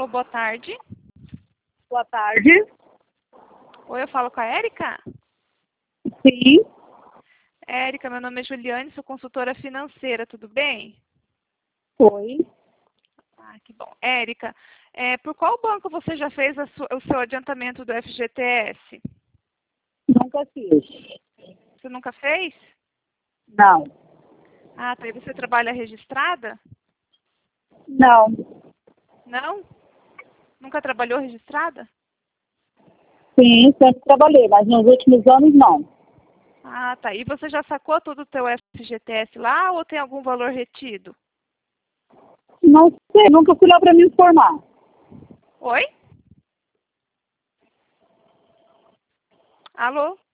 Alô, boa tarde. Boa tarde. Oi, eu falo com a Érica? Sim, Érica, meu nome é Juliane, sou consultora financeira, tudo bem? foi. Ah, que bom. Érica, por qual banco você já fez o seu adiantamento do FGTS? Nunca fiz. Você nunca fez? Não. Ah, tá. E você trabalha registrada? Não. Não? Nunca trabalhou registrada? Sim, sempre trabalhei, mas nos últimos anos não. Ah, tá. E você já sacou todo o teu FGTS lá ou tem algum valor retido? Não sei, nunca fui lá para me informar. Oi? Alô?